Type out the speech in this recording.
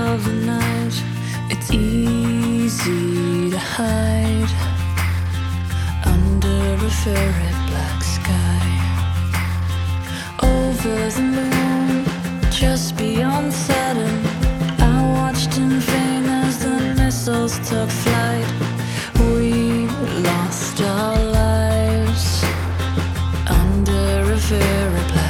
of the night, it's easy to hide under a very black sky. Over the moon, just beyond Saturn, I watched in vain as the missiles took flight. We lost our lives under a very black